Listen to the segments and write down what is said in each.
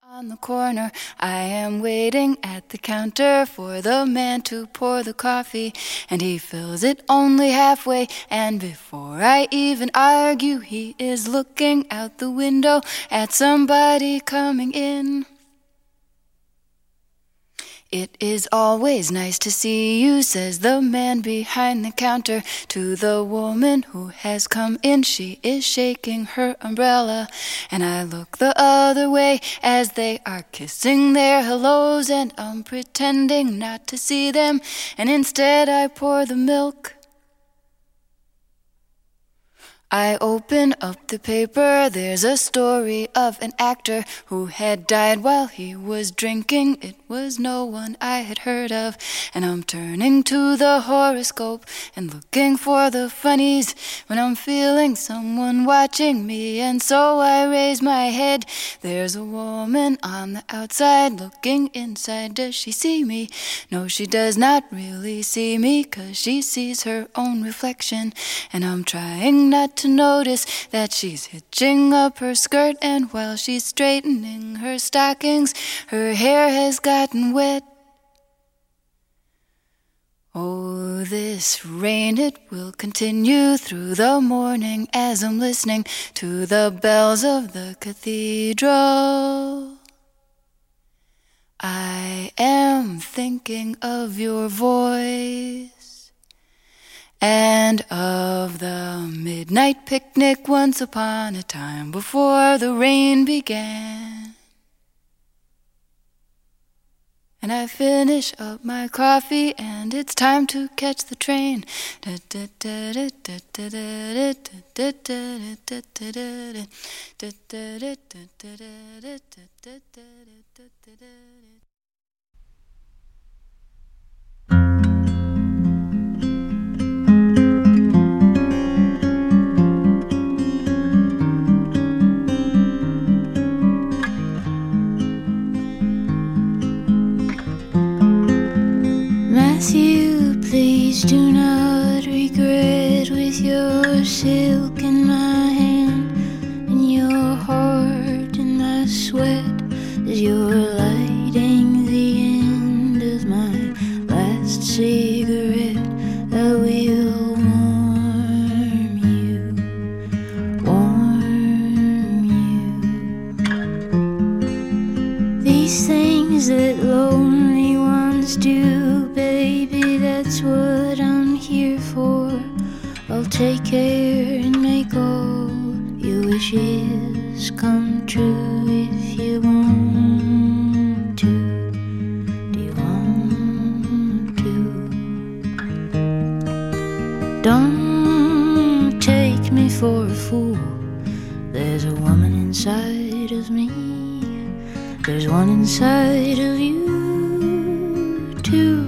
On the corner, I am waiting at the counter for the man to pour the coffee, and he fills it only halfway, and before I even argue, he is looking out the window at somebody coming in. It is always nice to see you, says the man behind the counter to the woman who has come in. She is shaking her umbrella, and I look the other way as they are kissing their hellos, and I'm pretending not to see them, and instead I pour the milk. I open up the paper, there's a story of an actor who had died while he was drinking. It was no one I had heard of, and I'm turning to the horoscope and looking for the funnies when I'm feeling someone watching me, and so I raise my head. There's a woman on the outside looking inside. Does she see me? No, she does not really see me, 'cause she sees her own reflection, and I'm trying not to notice that she's hitching up her skirt, and while she's straightening her stockings, her hair has gotten wet. Oh, this rain, it will continue through the morning as I'm listening to the bells of the cathedral. I am thinking of your voice and of the midnight picnic once upon a time before the rain began. And I finish up my coffee and it's time to catch the train. Matthew, please do not regret, with your silk in my hand and your heart in my sweat, as you're lighting the end of my last cigarette. I will warm you, warm you. These things that lonely ones do, baby, that's what I'm here for. I'll take care and make all your wishes come true if you want to. Do you want to? Don't take me for a fool. There's a woman inside of me. There's one inside of you too.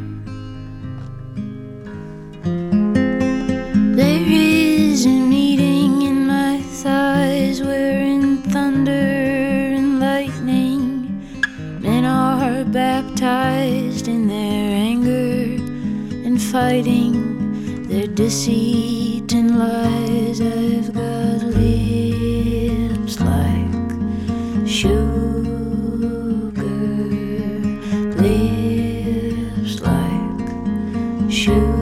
There is a meeting in my thighs wherein thunder and lightning, men are baptized in their anger and fighting their deceit and lies. I've got lips like sugar, lips like sugar.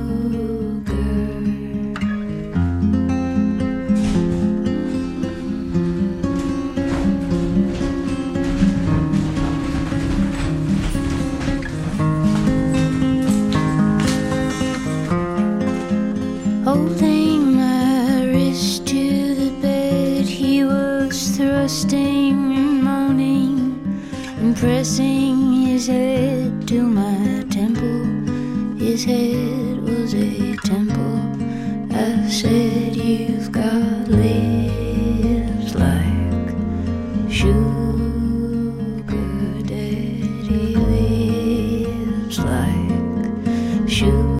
Holding my wrist to the bed, he was thrusting and moaning and pressing his head to my temple, his head